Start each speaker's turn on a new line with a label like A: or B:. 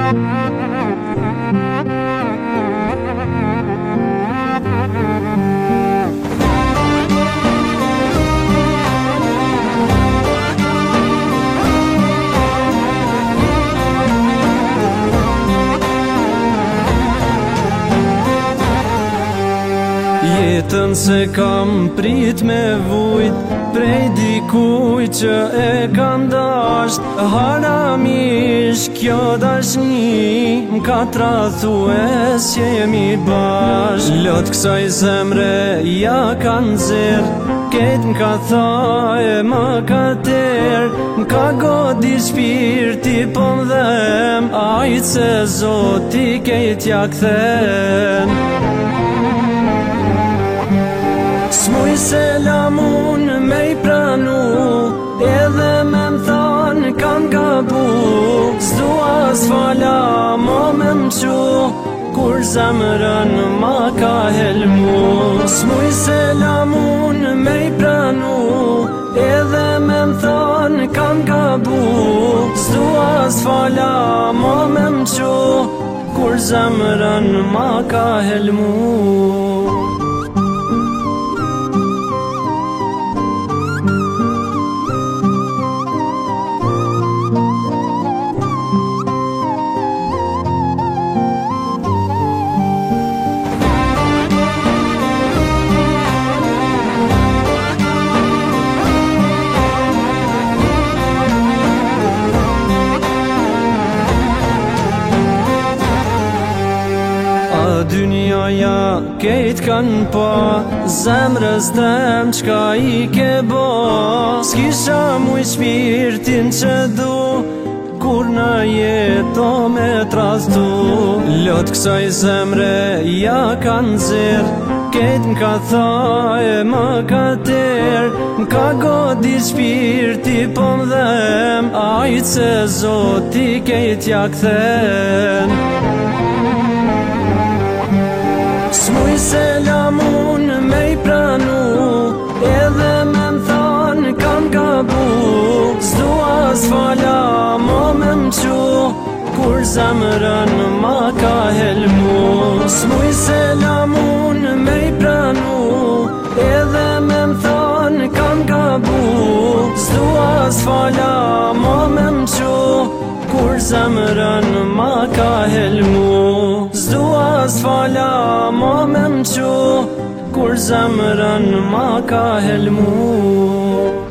A: Jetën se kam prit me vujt prej dikuj që e kam dasht. Haramish kjo dashni m'ka trathu e si jemi bashk. Lot kësaj zemre ja kan zer, ket m'ka tha e ma ka ter. M'ka godi shpirti po m'dhem, ajt se Zoti kejt ja kthen. S'muj selamun me I pranu, edhe me m'than kam gabu. S'dua s'fala mo me m'qu, kur zemrën ma ka helmu. S'muj selamun me I pranu, edhe me m'than kam gabu. S'dua s'fala mo me m'qu, kur zemrën ma ka helmu. Dynjaja kejt kan pa, zemrës tem qka I ke bo. S'kisha muj shpirtin që du, kur në jeto me trastu. Lot kësaj zemre ja kan zer, kejt m'ka tha e ma ka ter. M'ka godi shpirti po m'dhem, ajt se Zoti kejt ja kthen. S'muj selamun me I pranu, edhe me m'than kam gabu. S'dua s'fala mo me m'qu, kur zemrën ma ka helmu. S'muj selamun me I pranu, edhe me m'than kam gabu. S'dua s'fala mo me m'qu, kur zemrën ma ka helmu. S'dua s'fala mo me m'qu, kur zemrën ma ka helmu.